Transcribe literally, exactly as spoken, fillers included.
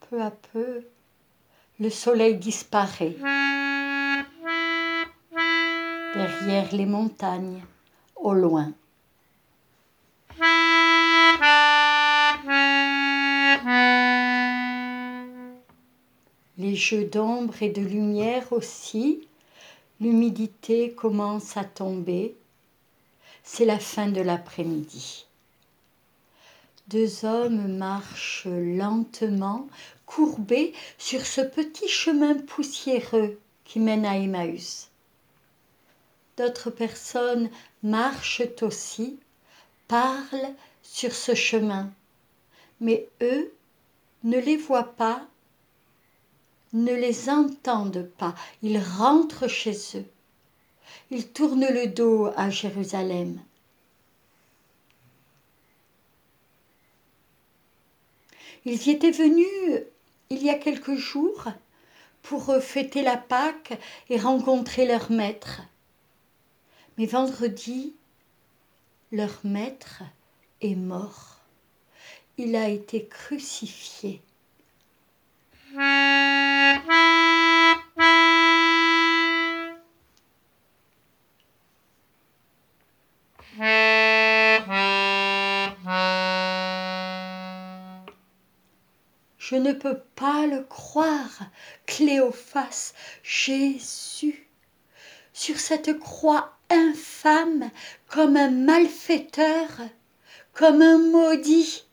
peu à peu, le soleil disparaît derrière les montagnes, au loin. Les jeux d'ombre et de lumière aussi, l'humidité commence à tomber. C'est la fin de l'après-midi. Deux hommes marchent lentement, courbés sur ce petit chemin poussiéreux qui mène à Emmaüs. D'autres personnes marchent aussi, parlent sur ce chemin, mais eux ne les voient pas, ne les entendent pas. Ils rentrent chez eux. Ils tournent le dos à Jérusalem. Ils y étaient venus il y a quelques jours pour fêter la Pâque et rencontrer leur maître. Mais vendredi, leur maître est mort. Il a été crucifié. Je ne peux pas le croire, Cléophas, Jésus, sur cette croix infâme, comme un malfaiteur, comme un maudit,